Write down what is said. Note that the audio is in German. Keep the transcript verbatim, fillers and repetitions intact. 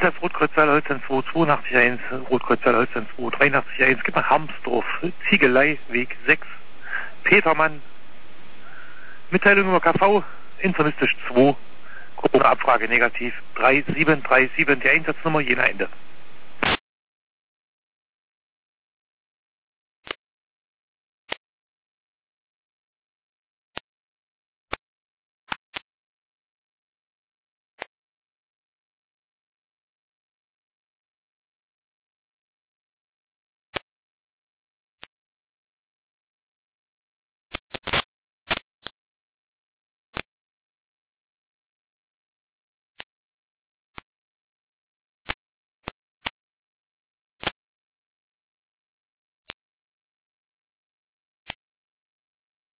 Einsatz Rotkreuz Saarholzen zwei, zweiundachtzig eins, Rotkreuz Saarholzen zwei, dreiundachtzig eins, gib mal Harmsdorf, Ziegelei, Weg sechs, Petermann, Mitteilung über K V, internistisch zwei, Corona-Abfrage negativ, drei sieben drei sieben, die Einsatznummer, jener Ende.